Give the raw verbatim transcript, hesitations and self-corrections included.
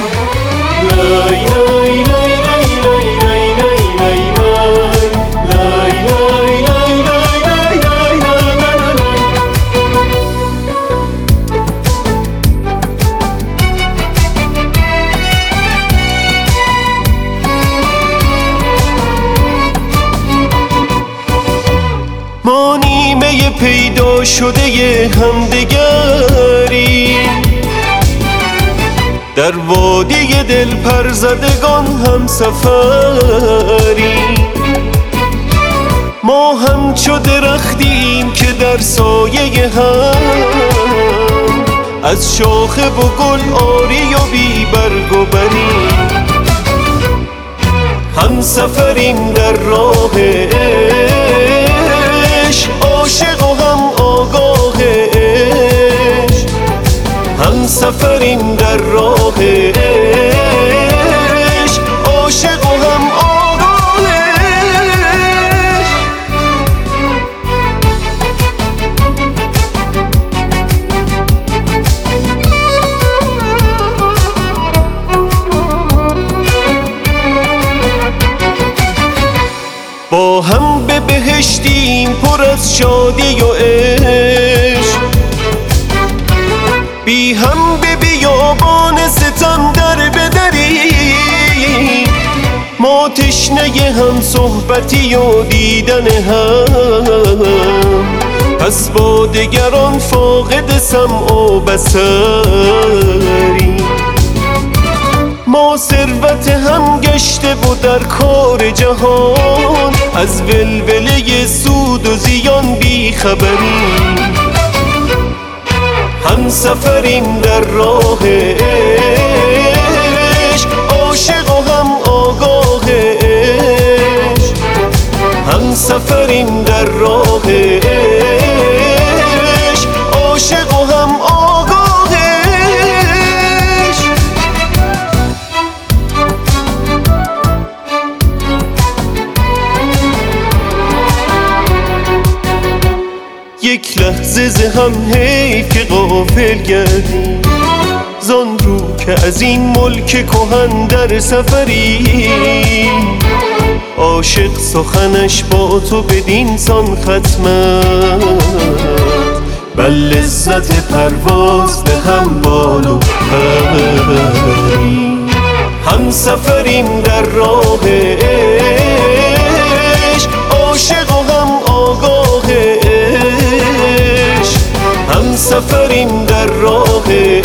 لای لای لای لای لای لای لای لای لای لای لای لای لای لای. ما نیمه پیدا شده همدیگری، در وادی دل پر زدگان هم سفری. ما همچو درختیم که در سایه هم، از شاخه و گل آری و بی برگ و بری. هم سفریم در راه عشق، عاشق و هم آگاه عشق. هم سفریم در راه عشق، عاشق و هم آگاه عشق. با هم به بهشتیم پر از شادی و عشق، بی هم به بیابان ستم در بدریم. ما تشنه هم صحبتی و دیدن هم، پس با دگران فاقد سمع و بصری. ما ثروت هم گشته و در کار جهان، از ولوله سود و زیان بی خبریم. هم سفریم در راه عشق، عاشق و هم آگاه عشق. هم سفریم در راه عشق، عاشق و هم آگاه عشق. یک لحظه ز هم حیف که غافل گردیم، زان رو که از این ملک کهن در سفریم. عاشق سخنش با تو بدین سان ختمت، بر لذت پرواز به هم بال و پریم. هم سفریم در راه عشق، عاشق و هم آگاه عشق. هم سفریم در راه